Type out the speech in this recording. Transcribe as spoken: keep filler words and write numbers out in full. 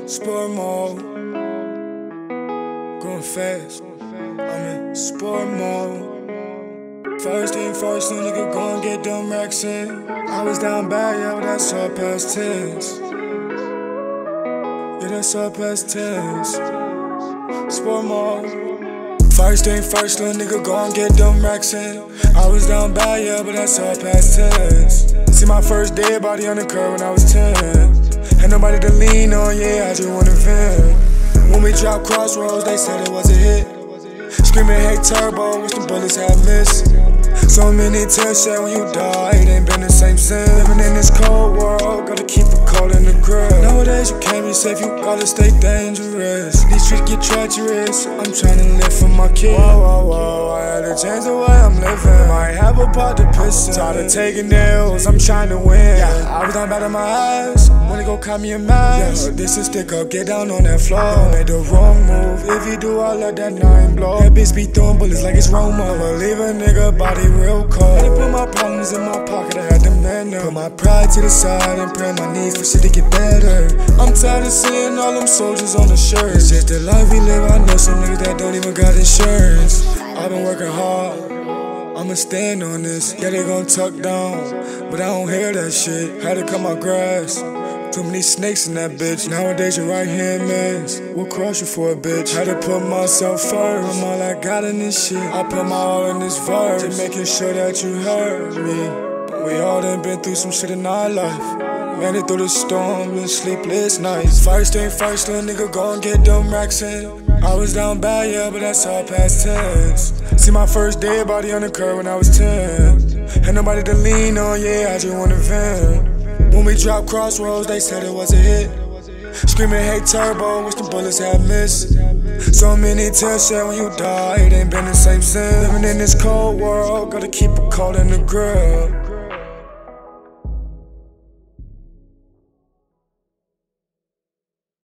Sport mode, going fast. I'm in sport mode. First thing first, little nigga gon' get them racks in. I was down bad, yeah, but that's all past tense. Yeah, that's all past tense. Sport mode. First thing first, little nigga gon' get them racks in. I was down bad, yeah, but that's all past tense. See my first dead body on the curb when I was ten. Had nobody to lean on, yeah, I just wanna vent. When we dropped Crossroads, they said it was a hit. Screaming, hey turbo, wish the bullets had missed. So many tears shed when you die, it ain't been the same since. Living in this cold world, gotta keep it cold in the grill. Nowadays you can't be safe, you gotta stay dangerous. These streets get treacherous, I'm tryna live for my kids. Whoa, whoa, whoa, I had to change the way I'm living. Might have a part to piss in. Tired of taking nails, I'm tryna win. Yeah, I was down bad in my eyes, wanna go cop me a mask. Yeah, this is stick up, get down on that floor. Don't make the wrong move, if you do, I'll let that nine blow. That bitch be throwing bullets like it's Roma. But leave a nigga body real cold. Had to put my problems in my pocket, I had to man up. Put my pride to the side and pray my knees for shit to get better. I'm tired of seeing all them soldiers on the shirt. It's just the life we live, I know some niggas that don't even got insurance. I've been working hard, I'ma stand on this. Yeah, they gon' tuck down, but I don't hear that shit. Had to cut my grass, too many snakes in that bitch. Nowadays your right hand mans will crush you for a bitch. Had to put myself first, I'm all I got in this shit. I put my all in this verse, just making sure that you heard me. We all done been through some shit in our life. Made it through the storm and sleepless nights. First thing first, little nigga gon' get them racks in. I was down bad, yeah, but that's all past tense. See my first dead body on the curb when I was ten. Had nobody to lean on, yeah, I just wanna vent. When we dropped Crossroads, they said it was a hit. Screaming, hey turbo, wish the bullets had missed. So many tears shed when you die, it ain't been the same since. Living in this cold world, gotta keep it cold in the grill.